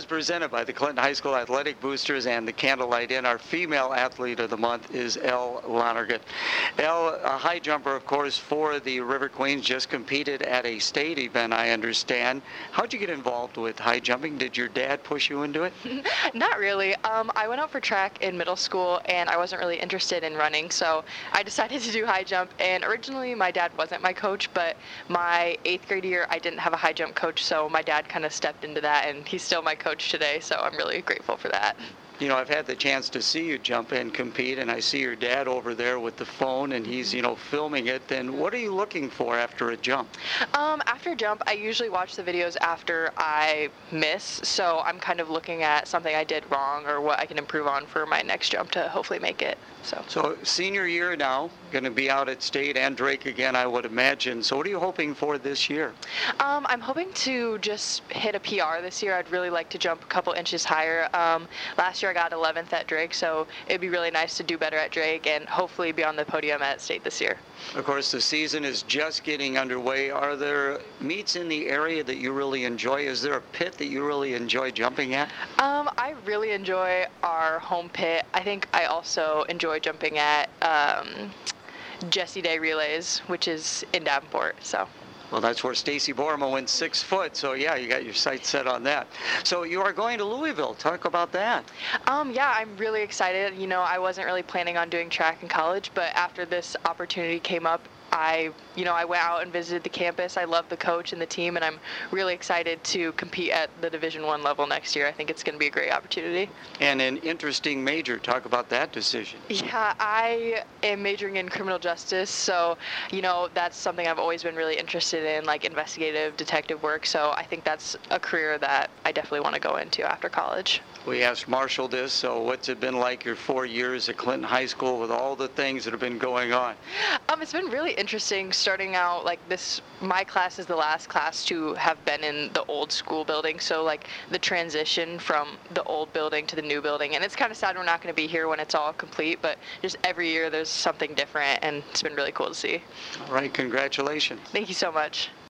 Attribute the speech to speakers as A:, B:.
A: is presented by the Clinton High School Athletic Boosters and the Candlelight Inn. Our female athlete of the month is Elle Lonergan. Elle, a high jumper, of course, for the River Queens, just competed at a state event, I understand. How'd you get involved with high jumping? Did your dad push you into it?
B: Not really. I went out for track in middle school, and I wasn't really interested in running, so I decided to do high jump. And originally, my dad wasn't my coach, but my 8th grade year, I didn't have a high jump coach, so my dad kind of stepped into that, and he's still my coach today, so I'm really grateful for that.
A: You know, I've had the chance to see you jump and compete, and I see your dad over there with the phone, and he's, filming it. Then what are you looking for after a jump?
B: After a jump, I usually watch the videos after I miss, so I'm kind of looking at something I did wrong or what I can improve on for my next jump to hopefully make it.
A: So senior year now, going to be out at state and Drake again, I would imagine. So what are you hoping for this year?
B: I'm hoping to just hit a PR this year. I'd really like to jump a couple inches higher. Last year I got 11th at Drake, so it'd be really nice to do better at Drake and hopefully be on the podium at state this year.
A: Of course, the season is just getting underway. Are there meets in the area that you really enjoy? Is there a pit that you really enjoy jumping at?
B: I really enjoy our home pit. I think I also enjoy jumping at Jessie Day Relays, which is in Davenport.
A: Well, that's where Stacy Borma went 6 foot, so yeah, you got your sights set on that. So you are going to Louisville. Talk about that.
B: Yeah, I'm really excited. I wasn't really planning on doing track in college, but after this opportunity came up, I went out and visited the campus. I love the coach and the team, and I'm really excited to compete at the Division I level next year. I think it's going to be a great opportunity.
A: And an interesting major. Talk about that decision.
B: Yeah, I am majoring in criminal justice, so, that's something I've always been really interested in, like investigative detective work, so I think that's a career that I definitely want to go into after college.
A: We asked Marshall this, so what's it been like your 4 years at Clinton High School with all the things that have been going on?
B: It's been really interesting starting out like this. My class is the last class to have been in the old school building, so like the transition from the old building to the new building, and it's kind of sad we're not going to be here when it's all complete, but just every year there's something different, and it's been really cool to see.
A: All right, congratulations.
B: Thank you so much.